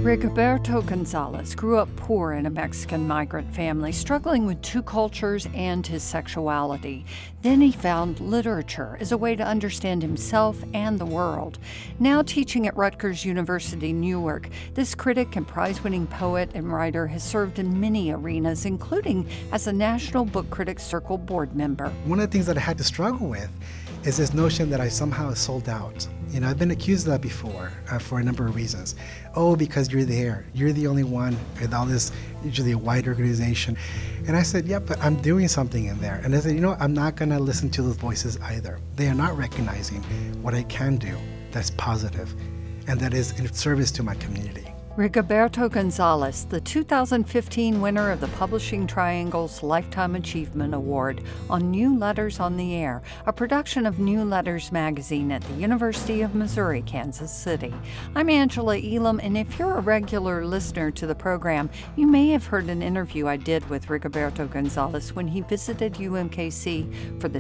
Rigoberto Gonzalez grew up poor in a Mexican migrant family, struggling with two cultures and his sexuality. Then he found literature as a way to understand himself and the world. Now teaching at Rutgers University, Newark, this critic and prize-winning poet and writer has served in many arenas, including as a National Book Critics Circle board member. One of the things that I had to struggle with is this notion that I somehow sold out. I've been accused of that before for a number of reasons. Oh, because you're there. You're the only one with all this, usually a white organization. And I said, yeah, but I'm doing something in there. And I said, I'm not going to listen to those voices either. They are not recognizing what I can do that's positive and that is in service to my community. Rigoberto Gonzalez, the 2015 winner of the Publishing Triangle's Lifetime Achievement Award on New Letters on the Air, a production of New Letters magazine at the University of Missouri, Kansas City. I'm Angela Elam, and if you're a regular listener to the program, you may have heard an interview I did with Rigoberto Gonzalez when he visited UMKC for the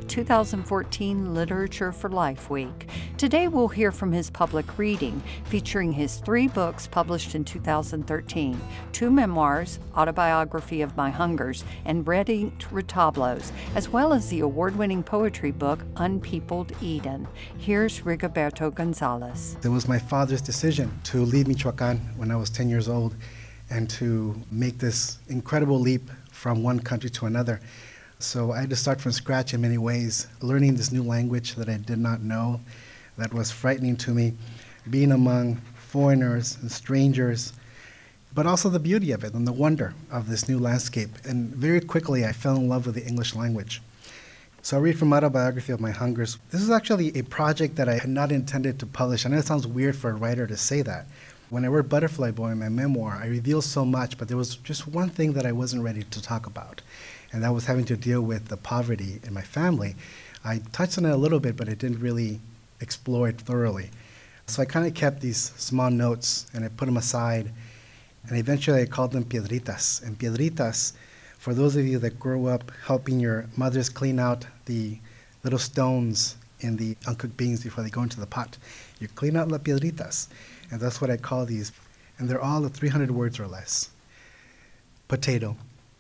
2014 Literature for Life Week. Today we'll hear from his public reading, featuring his 3 books published in 2013, 2 memoirs, Autobiography of My Hungers, and Red Inked Retablos, as well as the award-winning poetry book, Unpeopled Eden. Here's Rigoberto Gonzalez. It was my father's decision to leave Michoacan when I was 10 years old and to make this incredible leap from one country to another. So I had to start from scratch in many ways, learning this new language that I did not know, that was frightening to me, being among foreigners and strangers, but also the beauty of it and the wonder of this new landscape. And very quickly, I fell in love with the English language. So I read from Autobiography of My Hungers. This is actually a project that I had not intended to publish. I know it sounds weird for a writer to say that. When I wrote Butterfly Boy in my memoir, I revealed so much, but there was just one thing that I wasn't ready to talk about, and that was having to deal with the poverty in my family. I touched on it a little bit, but I didn't really explore it thoroughly. So I kind of kept these small notes and I put them aside, and eventually I called them piedritas. And piedritas, for those of you that grew up helping your mothers clean out the little stones in the uncooked beans before they go into the pot, you clean out las piedritas, and that's what I call these. And they're all 300 words or less. Potato.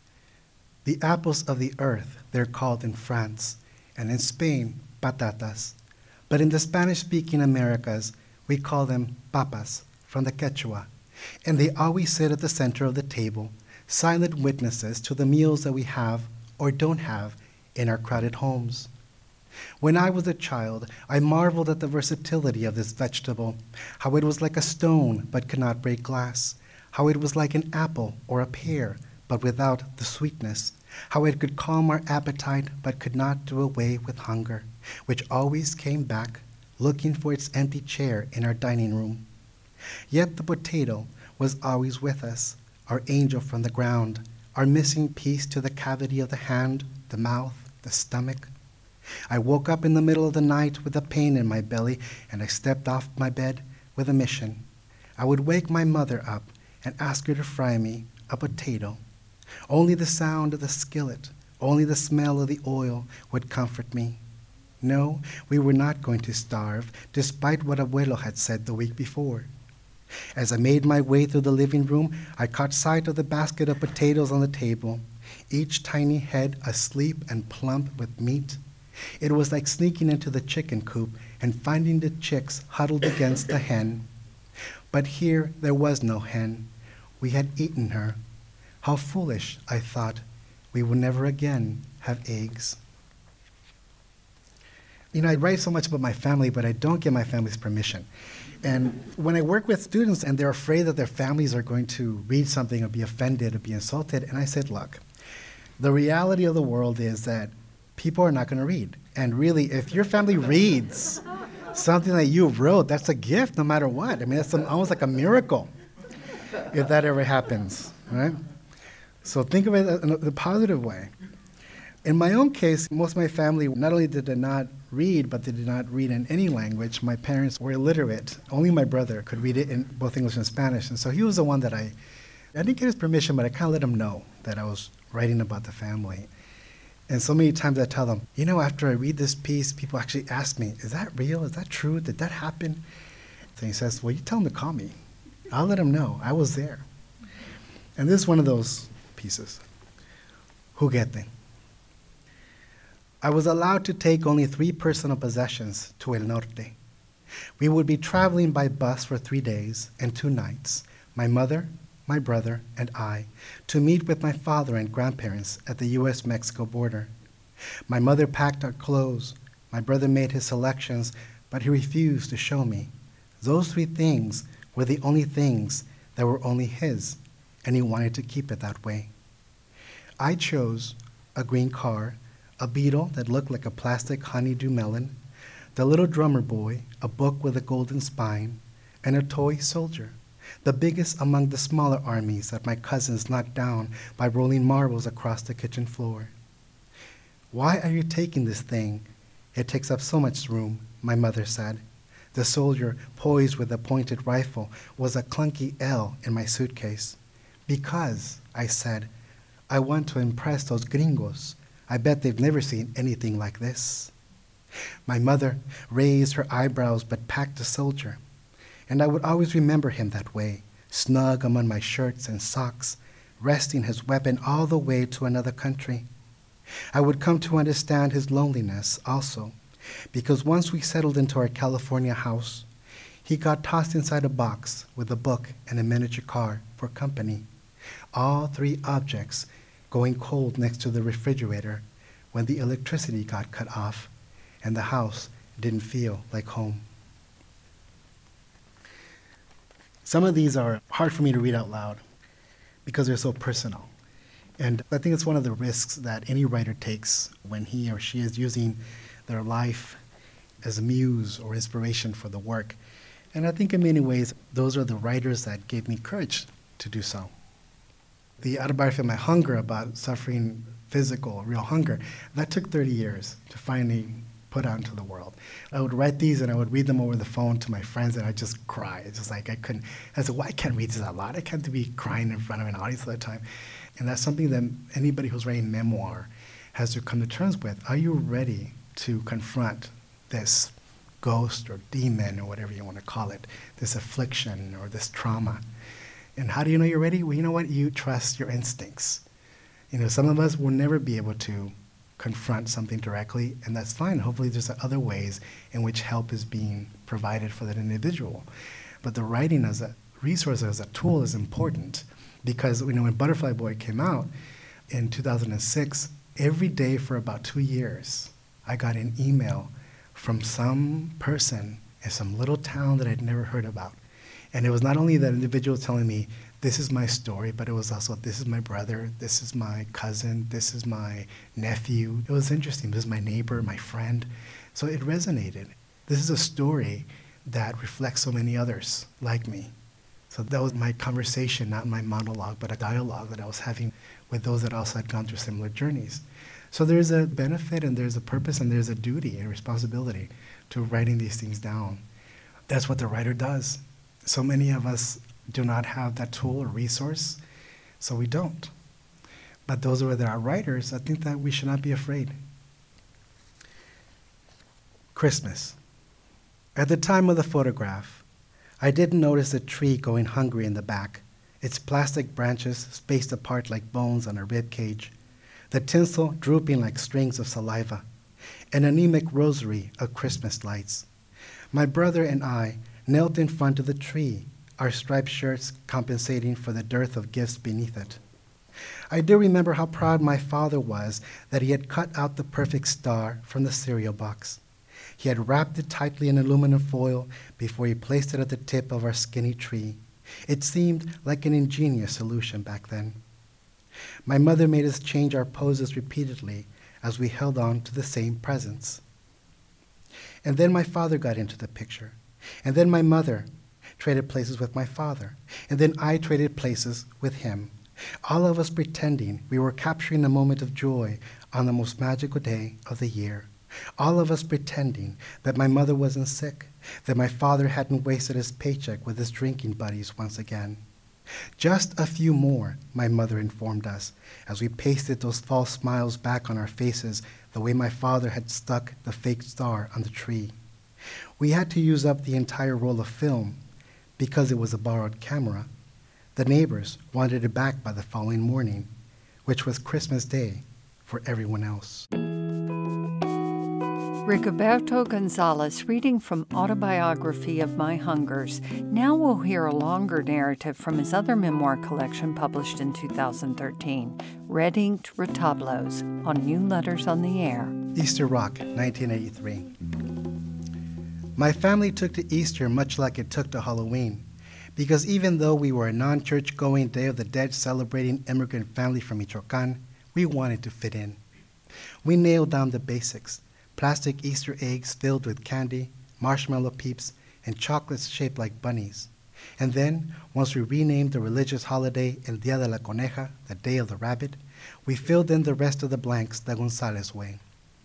The apples of the earth, they're called in France, and in Spain, patatas. But in the Spanish-speaking Americas, we call them papas, from the Quechua, and they always sit at the center of the table, silent witnesses to the meals that we have or don't have in our crowded homes. When I was a child, I marveled at the versatility of this vegetable, how it was like a stone but could not break glass, how it was like an apple or a pear but without the sweetness, how it could calm our appetite but could not do away with hunger, which always came back looking for its empty chair in our dining room. Yet the potato was always with us, our angel from the ground, our missing piece to the cavity of the hand, the mouth, the stomach. I woke up in the middle of the night with a pain in my belly, and I stepped off my bed with a mission. I would wake my mother up and ask her to fry me a potato. Only the sound of the skillet, only the smell of the oil would comfort me. No, we were not going to starve, despite what Abuelo had said the week before. As I made my way through the living room, I caught sight of the basket of potatoes on the table, each tiny head asleep and plump with meat. It was like sneaking into the chicken coop and finding the chicks huddled against the hen. But here there was no hen. We had eaten her. How foolish, I thought. We would never again have eggs. I write so much about my family, but I don't get my family's permission. And when I work with students and they're afraid that their families are going to read something or be offended or be insulted, and I said, look, the reality of the world is that people are not going to read. And really, if your family reads something that you wrote, that's a gift no matter what. I mean, that's almost like a miracle if that ever happens, right? So think of it in a positive way. In my own case, most of my family not only did they not read, but they did not read in any language. My parents were illiterate. Only my brother could read it in both English and Spanish. And so he was the one that I didn't get his permission, but I kind of let him know that I was writing about the family. And so many times I tell them, after I read this piece, people actually ask me, is that real? Is that true? Did that happen? So he says, well, you tell them to call me. I'll let him know. I was there. And this is one of those pieces. Juguete. I was allowed to take only 3 personal possessions to El Norte. We would be traveling by bus for 3 days and 2 nights, my mother, my brother, and I, to meet with my father and grandparents at the U.S.-Mexico border. My mother packed our clothes. My brother made his selections, but he refused to show me. Those 3 things were the only things that were only his, and he wanted to keep it that way. I chose a green car, a beetle that looked like a plastic honeydew melon, the little drummer boy, a book with a golden spine, and a toy soldier, the biggest among the smaller armies that my cousins knocked down by rolling marbles across the kitchen floor. Why are you taking this thing? It takes up so much room, my mother said. The soldier, poised with a pointed rifle, was a clunky L in my suitcase. Because, I said, I want to impress those gringos. I bet they've never seen anything like this. My mother raised her eyebrows but packed the soldier, and I would always remember him that way, snug among my shirts and socks, resting his weapon all the way to another country. I would come to understand his loneliness also, because once we settled into our California house, he got tossed inside a box with a book and a miniature car for company, all 3 objects going cold next to the refrigerator when the electricity got cut off and the house didn't feel like home. Some of these are hard for me to read out loud because they're so personal. And I think it's one of the risks that any writer takes when he or she is using their life as a muse or inspiration for the work. And I think in many ways, those are the writers that gave me courage to do so. The autobiography of my hunger about suffering physical, real hunger, that took 30 years to finally put out into the world. I would write these and I would read them over the phone to my friends and I'd just cry. It's just like I couldn't, I said, well, I can't read this out loud. I can't be crying in front of an audience all the time. And that's something that anybody who's writing memoir has to come to terms with. Are you ready to confront this ghost or demon or whatever you want to call it, this affliction or this trauma? And how do you know you're ready? Well, you know what? You trust your instincts. You know, some of us will never be able to confront something directly, and that's fine. Hopefully there's other ways in which help is being provided for that individual. But the writing as a resource, as a tool is important because, you know, when Butterfly Boy came out in 2006, every day for about 2 years, I got an email from some person in some little town that I'd never heard about. And it was not only that individual telling me, this is my story, but it was also, this is my brother, this is my cousin, this is my nephew. It was interesting. This is my neighbor, my friend. So it resonated. This is a story that reflects so many others like me. So that was my conversation, not my monologue, but a dialogue that I was having with those that also had gone through similar journeys. So there's a benefit and there's a purpose and there's a duty and responsibility to writing these things down. That's what the writer does. So many of us do not have that tool or resource, so we don't. But those that are writers, I think that we should not be afraid. Christmas. At the time of the photograph, I didn't notice a tree going hungry in the back, its plastic branches spaced apart like bones on a rib cage, the tinsel drooping like strings of saliva, an anemic rosary of Christmas lights. My brother and I knelt in front of the tree, our striped shirts compensating for the dearth of gifts beneath it. I do remember how proud my father was that he had cut out the perfect star from the cereal box. He had wrapped it tightly in aluminum foil before he placed it at the tip of our skinny tree. It seemed like an ingenious solution back then. My mother made us change our poses repeatedly as we held on to the same presents. And then my father got into the picture. And then my mother traded places with my father. And then I traded places with him. All of us pretending we were capturing a moment of joy on the most magical day of the year. All of us pretending that my mother wasn't sick, that my father hadn't wasted his paycheck with his drinking buddies once again. Just a few more, my mother informed us, as we pasted those false smiles back on our faces the way my father had stuck the fake star on the tree. We had to use up the entire roll of film, because it was a borrowed camera, the neighbors wanted it back by the following morning, which was Christmas Day for everyone else. Rigoberto Gonzalez reading from Autobiography of My Hungers. Now we'll hear a longer narrative from his other memoir collection published in 2013, Red Inked Retablos on New Letters on the Air. Easter Rock, 1983. My family took to Easter much like it took to Halloween, because even though we were a non-church-going Day of the Dead celebrating immigrant family from Michoacán, we wanted to fit in. We nailed down the basics: plastic Easter eggs filled with candy, marshmallow peeps, and chocolates shaped like bunnies. And then, once we renamed the religious holiday El Día de la Coneja, the Day of the Rabbit, we filled in the rest of the blanks the Gonzalez way.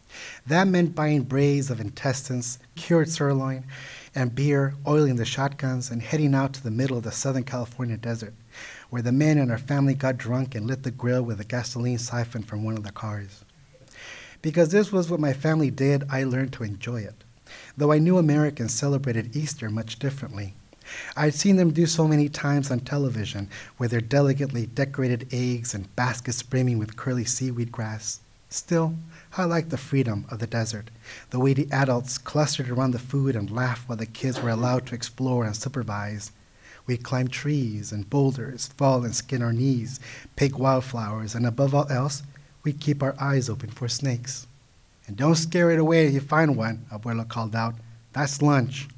That meant buying braids of intestines, cured sirloin, and beer, oiling the shotguns, and heading out to the middle of the Southern California desert, where the men in our family got drunk and lit the grill with a gasoline siphon from one of the cars. Because this was what my family did, I learned to enjoy it, though I knew Americans celebrated Easter much differently. I'd seen them do so many times on television with their delicately decorated eggs and baskets brimming with curly seaweed grass. Still, I liked the freedom of the desert, the way the adults clustered around the food and laughed while the kids were allowed to explore unsupervised. We'd climb trees and boulders, fall and skin our knees, pick wildflowers, and above all else, we'd keep our eyes open for snakes. And don't scare it away if you find one, Abuelo called out. That's lunch.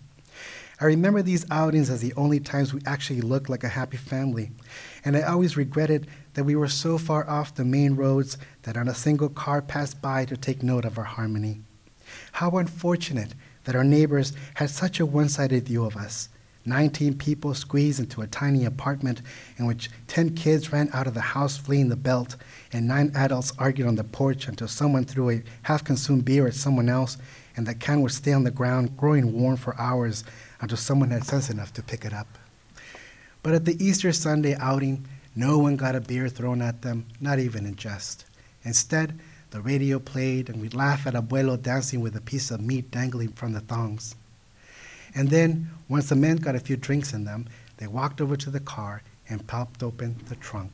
I remember these outings as the only times we actually looked like a happy family, and I always regretted that we were so far off the main roads that not a single car passed by to take note of our harmony. How unfortunate that our neighbors had such a one-sided view of us. 19 people squeezed into a tiny apartment in which 10 kids ran out of the house fleeing the belt, and 9 adults argued on the porch until someone threw a half-consumed beer at someone else, and the can would stay on the ground, growing warm for hours until someone had sense enough to pick it up. But at the Easter Sunday outing, no one got a beer thrown at them, not even in jest. Instead, the radio played, and we'd laugh at Abuelo dancing with a piece of meat dangling from the thongs. And then, once the men got a few drinks in them, they walked over to the car and popped open the trunk.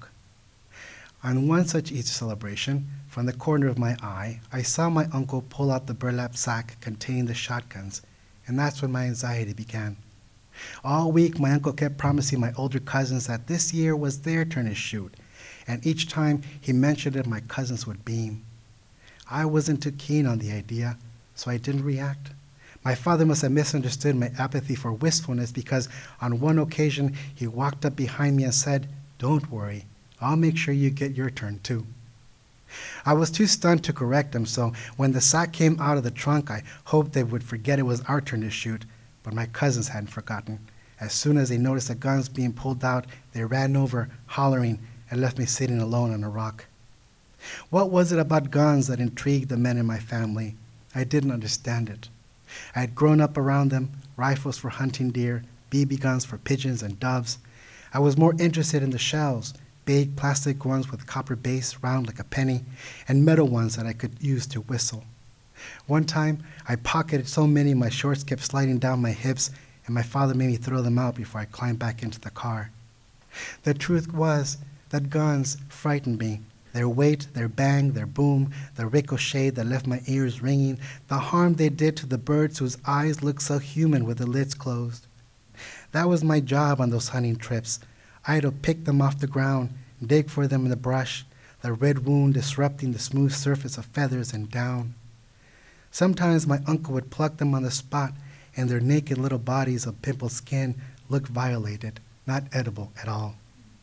On one such Easter celebration, from the corner of my eye, I saw my uncle pull out the burlap sack containing the shotguns, and that's when my anxiety began. All week, my uncle kept promising my older cousins that this year was their turn to shoot, and each time he mentioned it, my cousins would beam. I wasn't too keen on the idea, so I didn't react. My father must have misunderstood my apathy for wistfulness, because on one occasion he walked up behind me and said, "Don't worry, I'll make sure you get your turn too." I was too stunned to correct him, so when the sack came out of the trunk, I hoped they would forget it was our turn to shoot, but my cousins hadn't forgotten. As soon as they noticed the guns being pulled out, they ran over, hollering, and left me sitting alone on a rock. What was it about guns that intrigued the men in my family? I didn't understand it. I had grown up around them, rifles for hunting deer, BB guns for pigeons and doves. I was more interested in the shells, big plastic ones with copper base, round like a penny, and metal ones that I could use to whistle. One time, I pocketed so many my shorts kept sliding down my hips, and my father made me throw them out before I climbed back into the car. The truth was that guns frightened me. Their weight, their bang, their boom, the ricochet that left my ears ringing, the harm they did to the birds whose eyes looked so human with the lids closed. That was my job on those hunting trips. I had to pick them off the ground, dig for them in the brush, the red wound disrupting the smooth surface of feathers and down. Sometimes my uncle would pluck them on the spot, and their naked little bodies of pimpled skin looked violated, not edible at all.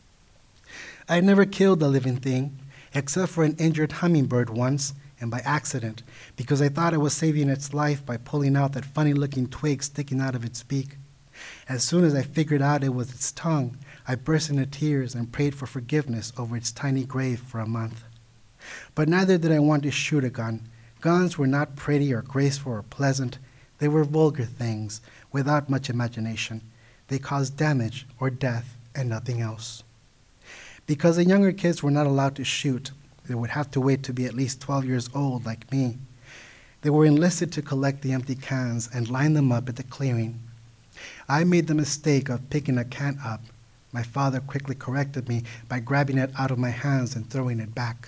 I had never killed a living thing, except for an injured hummingbird once, and by accident, because I thought I was saving its life by pulling out that funny-looking twig sticking out of its beak. As soon as I figured out it was its tongue, I burst into tears and prayed for forgiveness over its tiny grave for a month. But neither did I want to shoot a gun. Guns were not pretty or graceful or pleasant. They were vulgar things, without much imagination. They caused damage or death and nothing else. Because the younger kids were not allowed to shoot, they would have to wait to be at least 12 years old like me. They were enlisted to collect the empty cans and line them up at the clearing. I made the mistake of picking a can up. My father quickly corrected me by grabbing it out of my hands and throwing it back.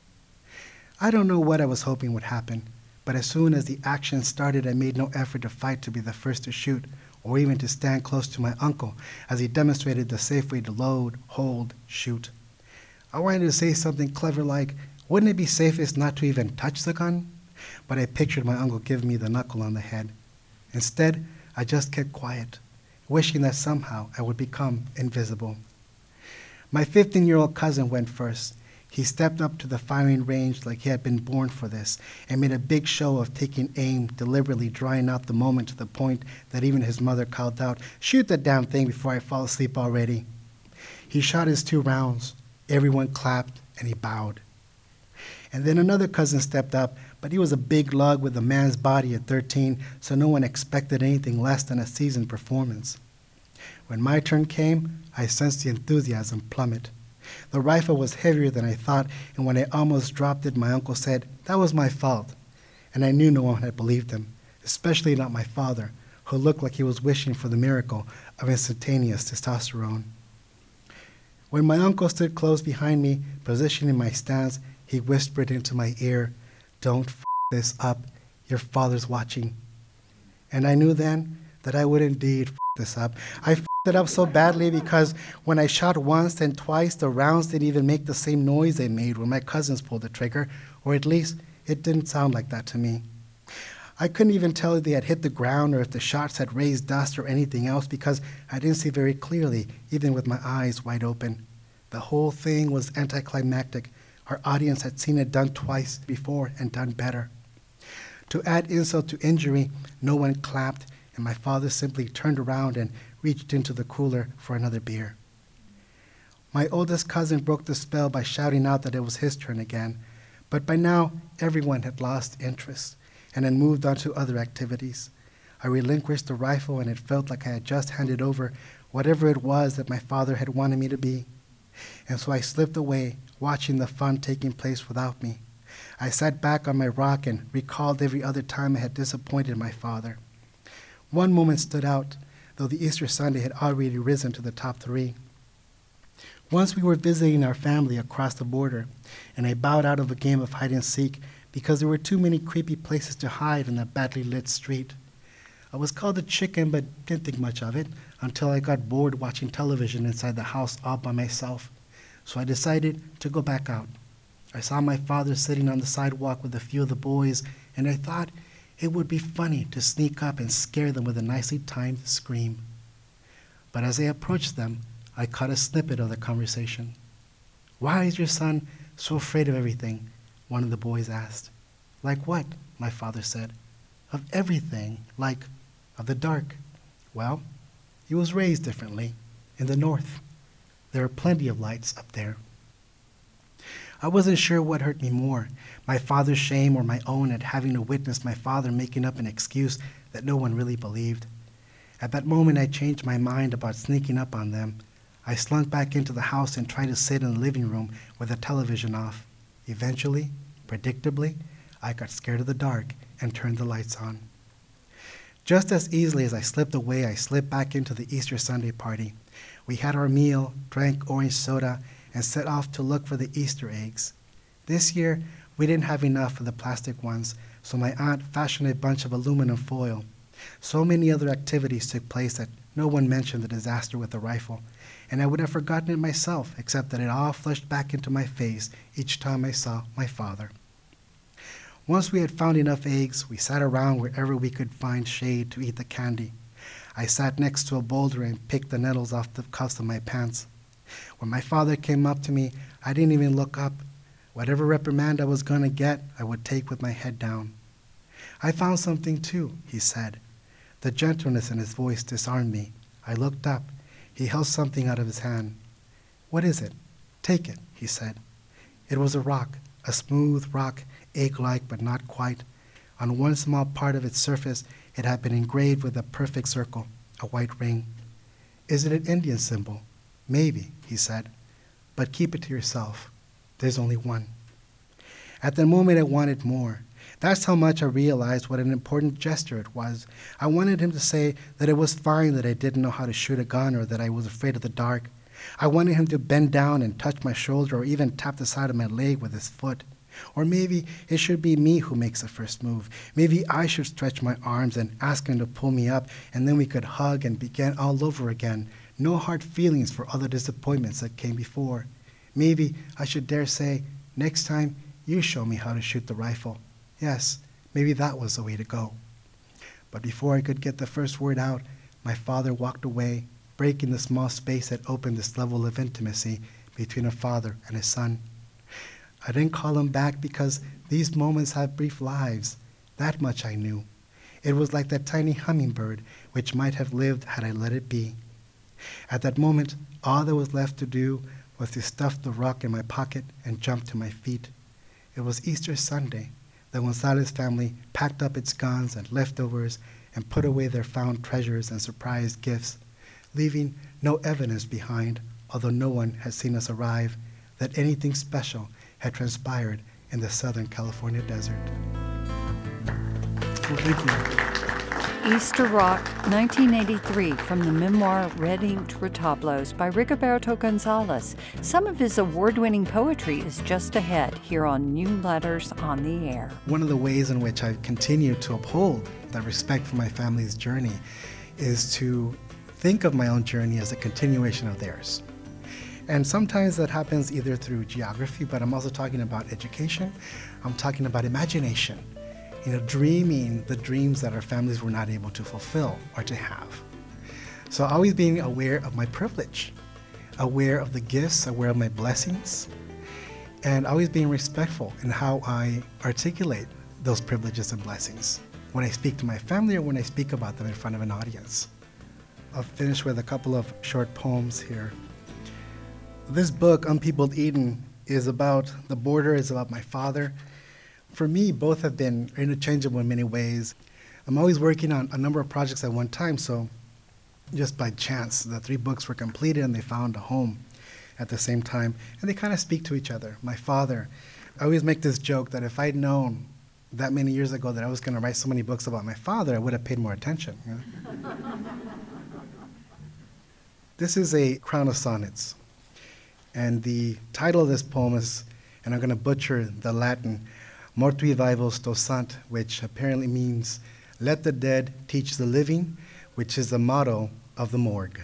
I don't know what I was hoping would happen, but as soon as the action started, I made no effort to fight to be the first to shoot, or even to stand close to my uncle as he demonstrated the safe way to load, hold, shoot. I wanted to say something clever like, "Wouldn't it be safest not to even touch the gun?" But I pictured my uncle giving me the knuckle on the head. Instead, I just kept quiet, wishing that somehow I would become invisible. My 15-year-old cousin went first. He stepped up to the firing range like he had been born for this and made a big show of taking aim, deliberately drawing out the moment to the point that even his mother called out, "Shoot the damn thing before I fall asleep already." He shot his 2 rounds. Everyone clapped and he bowed. And then another cousin stepped up, but he was a big lug with a man's body at 13, so no one expected anything less than a seasoned performance. When my turn came, I sensed the enthusiasm plummet. The rifle was heavier than I thought, and when I almost dropped it, my uncle said, "That was my fault." And I knew no one had believed him, especially not my father, who looked like he was wishing for the miracle of instantaneous testosterone. When my uncle stood close behind me, positioning my stance, he whispered into my ear, "Don't f this up. Your father's watching." And I knew then that I would indeed f this up. I f it up so badly because when I shot once and twice, the rounds didn't even make the same noise they made when my cousins pulled the trigger, or at least it didn't sound like that to me. I couldn't even tell if they had hit the ground or if the shots had raised dust or anything else because I didn't see very clearly, even with my eyes wide open. The whole thing was anticlimactic. Our audience had seen it done twice before and done better. To add insult to injury, no one clapped, and my father simply turned around and reached into the cooler for another beer. My oldest cousin broke the spell by shouting out that it was his turn again, but by now everyone had lost interest and had moved on to other activities. I relinquished the rifle, and it felt like I had just handed over whatever it was that my father had wanted me to be. And so I slipped away, watching the fun taking place without me. I sat back on my rock and recalled every other time I had disappointed my father. One moment stood out, though the Easter Sunday had already risen to the top 3. Once we were visiting our family across the border, and I bowed out of a game of hide and seek because there were too many creepy places to hide in that badly lit street. I was called a chicken, but didn't think much of it until I got bored watching television inside the house all by myself. So I decided to go back out. I saw my father sitting on the sidewalk with a few of the boys, and I thought it would be funny to sneak up and scare them with a nicely timed scream. But as I approached them, I caught a snippet of the conversation. "Why is your son so afraid of everything?" one of the boys asked. "Like what?" my father said. "Of everything, like of the dark." Well, he was raised differently, in the north. There are plenty of lights up there. I wasn't sure what hurt me more, my father's shame or my own at having to witness my father making up an excuse that no one really believed. At that moment, I changed my mind about sneaking up on them. I slunk back into the house and tried to sit in the living room with the television off. Eventually, predictably, I got scared of the dark and turned the lights on. Just as easily as I slipped away, I slipped back into the Easter Sunday party. We had our meal, drank orange soda, and set off to look for the Easter eggs. This year, we didn't have enough of the plastic ones, so my aunt fashioned a bunch of aluminum foil. So many other activities took place that no one mentioned the disaster with the rifle, and I would have forgotten it myself, except that it all flashed back into my face each time I saw my father. Once we had found enough eggs, we sat around wherever we could find shade to eat the candy. I sat next to a boulder and picked the nettles off the cuffs of my pants. When my father came up to me, I didn't even look up. Whatever reprimand I was going to get, I would take with my head down. "I found something too," he said. The gentleness in his voice disarmed me. I looked up. He held something out of his hand. "What is it?" "Take it," he said. It was a rock, a smooth rock, egg-like but not quite. On one small part of its surface, it had been engraved with a perfect circle, a white ring. "Is it an Indian symbol?" "Maybe," he said, "but keep it to yourself. There's only one." At the moment, I wanted more. That's how much I realized what an important gesture it was. I wanted him to say that it was fine that I didn't know how to shoot a gun or that I was afraid of the dark. I wanted him to bend down and touch my shoulder or even tap the side of my leg with his foot. Or maybe it should be me who makes the first move. Maybe I should stretch my arms and ask him to pull me up, and then we could hug and begin all over again. No hard feelings for all the disappointments that came before. Maybe I should dare say, next time, you show me how to shoot the rifle. Yes, maybe that was the way to go. But before I could get the first word out, my father walked away, breaking the small space that opened this level of intimacy between a father and his son. I didn't call him back because these moments have brief lives. That much I knew. It was like that tiny hummingbird which might have lived had I let it be. At that moment, all that was left to do was to stuff the rock in my pocket and jump to my feet. It was Easter Sunday. The Gonzalez family packed up its guns and leftovers and put away their found treasures and surprise gifts, leaving no evidence behind, although no one had seen us arrive, that anything special had transpired in the Southern California desert. Well, thank you. Easter Rock, 1983, from the memoir Red Inked Retablos by Rigoberto Gonzalez. Some of his award-winning poetry is just ahead here on New Letters on the Air. One of the ways in which I continue to uphold that respect for my family's journey is to think of my own journey as a continuation of theirs. And sometimes that happens either through geography, but I'm also talking about education. I'm talking about imagination, dreaming the dreams that our families were not able to fulfill or to have. So always being aware of my privilege, aware of the gifts, aware of my blessings, and always being respectful in how I articulate those privileges and blessings when I speak to my family or when I speak about them in front of an audience. I'll finish with a couple of short poems here. This book, Unpeopled Eden, is about the border, is about my father. For me, both have been interchangeable in many ways. I'm always working on a number of projects at one time, so just by chance, the 3 books were completed and they found a home at the same time. And they kind of speak to each other. My father, I always make this joke that if I'd known that many years ago that I was going to write so many books about my father, I would have paid more attention. This is a crown of sonnets. And the title of this poem is, and I'm going to butcher the Latin, Mortui Vivos Docant, which apparently means, let the dead teach the living, which is the motto of the morgue.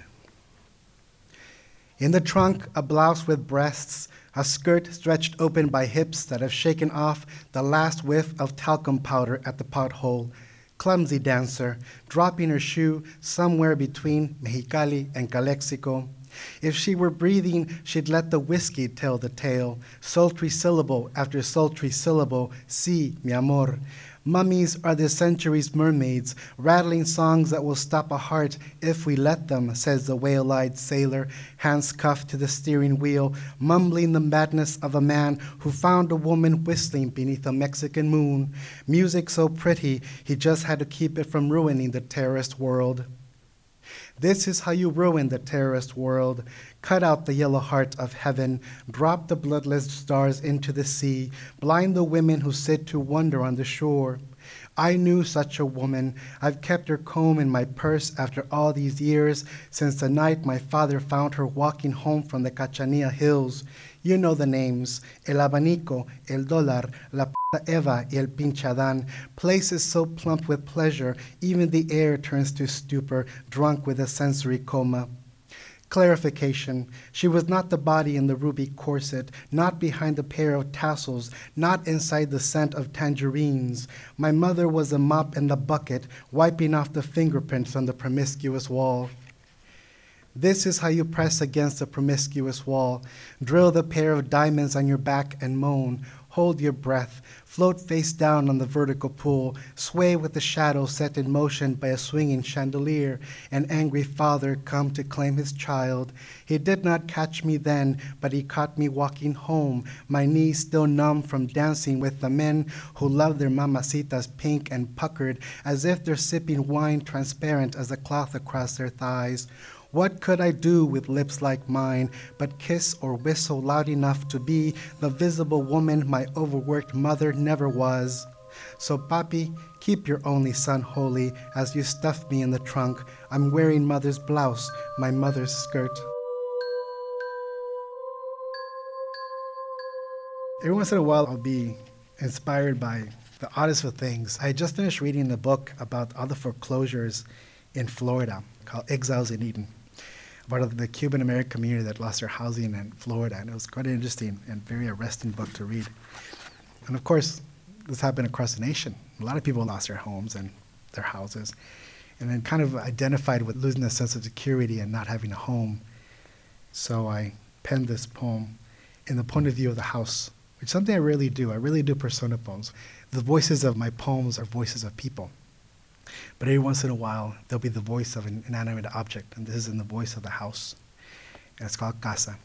In the trunk, a blouse with breasts, a skirt stretched open by hips that have shaken off the last whiff of talcum powder at the pothole, clumsy dancer, dropping her shoe somewhere between Mexicali and Calexico. If she were breathing, she'd let the whiskey tell the tale, sultry syllable after sultry syllable, si, mi amor. Mummies are the century's mermaids, rattling songs that will stop a heart if we let them, says the whale-eyed sailor, hands cuffed to the steering wheel, mumbling the madness of a man who found a woman whistling beneath a Mexican moon. Music so pretty, he just had to keep it from ruining the terrorist world. This is how you ruin the terrorist world. Cut out the yellow heart of heaven, drop the bloodless stars into the sea, blind the women who sit to wonder on the shore. I knew such a woman. I've kept her comb in my purse after all these years, since the night my father found her walking home from the Cachanilla Hills. You know the names, El Abanico, El Dólar, La Eva y El Pinchadán, places so plump with pleasure, even the air turns to stupor, drunk with a sensory coma. Clarification, she was not the body in the ruby corset, not behind the pair of tassels, not inside the scent of tangerines. My mother was a mop in the bucket, wiping off the fingerprints on the promiscuous wall. This is how you press against a promiscuous wall. Drill the pair of diamonds on your back and moan. Hold your breath. Float face down on the vertical pool. Sway with the shadow set in motion by a swinging chandelier. An angry father come to claim his child. He did not catch me then, but he caught me walking home, my knees still numb from dancing with the men who love their mamacitas pink and puckered, as if they're sipping wine transparent as a cloth across their thighs. What could I do with lips like mine but kiss or whistle loud enough to be the visible woman my overworked mother never was? So, papi, keep your only son holy as you stuff me in the trunk. I'm wearing mother's blouse, my mother's skirt. Every once in a while, I'll be inspired by the oddest of things. I just finished reading a book about all the foreclosures in Florida called Exiles in Eden, about the Cuban American community that lost their housing in Florida. And it was quite an interesting and very arresting book to read. And of course, this happened across the nation. A lot of people lost their homes and their houses, and then kind of identified with losing a sense of security and not having a home. So I penned this poem in the point of view of the house, which is something I really do. I really do persona poems. The voices of my poems are voices of people. But every once in a while, there'll be the voice of an inanimate object, and this is in the voice of the house. And it's called Casa.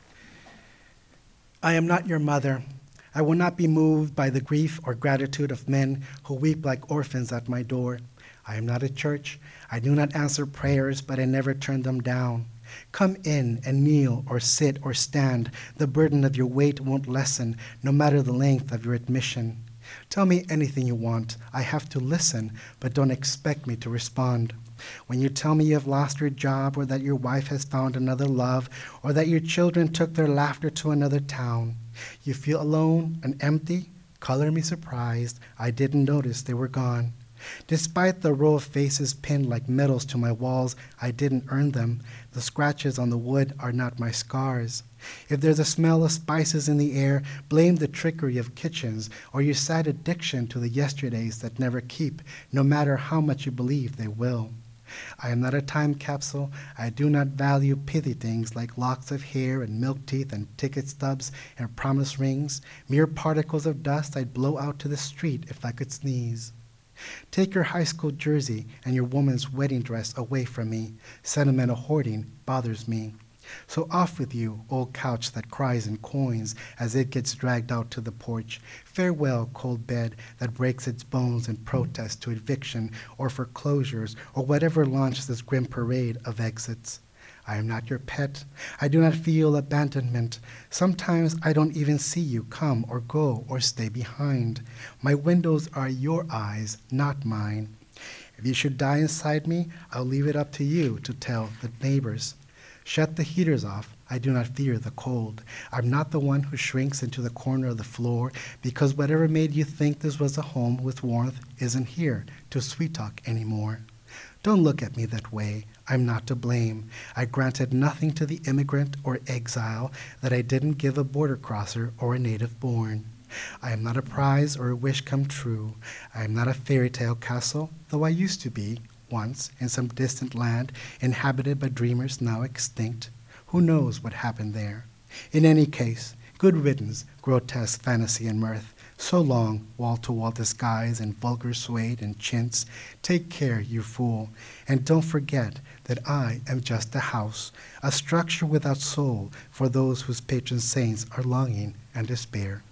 I am not your mother. I will not be moved by the grief or gratitude of men who weep like orphans at my door. I am not a church. I do not answer prayers, but I never turn them down. Come in and kneel or sit or stand. The burden of your weight won't lessen, no matter the length of your admission. Tell me anything you want. I have to listen, but don't expect me to respond. When you tell me you have lost your job, or that your wife has found another love, or that your children took their laughter to another town, you feel alone and empty? Color me surprised. I didn't notice they were gone. Despite the row of faces pinned like medals to my walls, I didn't earn them. The scratches on the wood are not my scars. If there's a smell of spices in the air, blame the trickery of kitchens or your sad addiction to the yesterdays that never keep, no matter how much you believe they will. I am not a time capsule. I do not value pithy things like locks of hair and milk teeth and ticket stubs and promise rings, mere particles of dust I'd blow out to the street if I could sneeze. Take your high school jersey and your woman's wedding dress away from me. Sentimental hoarding bothers me. So off with you, old couch that cries in coins as it gets dragged out to the porch. Farewell, cold bed that breaks its bones in protest to eviction or foreclosures or whatever launched this grim parade of exits. I am not your pet. I do not feel abandonment. Sometimes I don't even see you come or go or stay behind. My windows are your eyes, not mine. If you should die inside me, I'll leave it up to you to tell the neighbors. Shut the heaters off. I do not fear the cold. I'm not the one who shrinks into the corner of the floor because whatever made you think this was a home with warmth isn't here to sweet talk anymore. Don't look at me that way. I'm not to blame. I granted nothing to the immigrant or exile that I didn't give a border crosser or a native born. I am not a prize or a wish come true. I am not a fairy tale castle, though I used to be, once, in some distant land inhabited by dreamers now extinct. Who knows what happened there? In any case, good riddance, grotesque fantasy and mirth. So long, wall-to-wall disguise and vulgar suede and chintz. Take care, you fool, and don't forget that I am just a house, a structure without soul for those whose patron saints are longing and despair.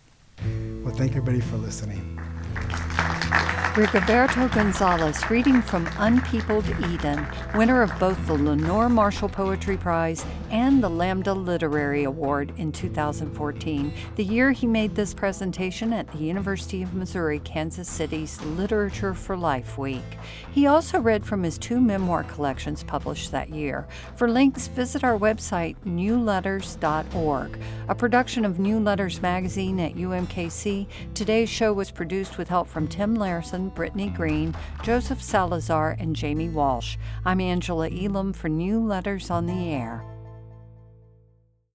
Well, thank everybody for listening. Rigoberto Gonzalez reading from Unpeopled Eden, winner of both the Lenore Marshall Poetry Prize and the Lambda Literary Award in 2014, the year he made this presentation at the University of Missouri, Kansas City's Literature for Life Week. He also read from his 2 memoir collections published that year. For links, visit our website, newletters.org. A production of New Letters Magazine at UMKC, today's show was produced with help from Tim Larson, Brittany Green, Joseph Salazar, and Jamie Walsh. I'm Angela Elam for New Letters on the Air.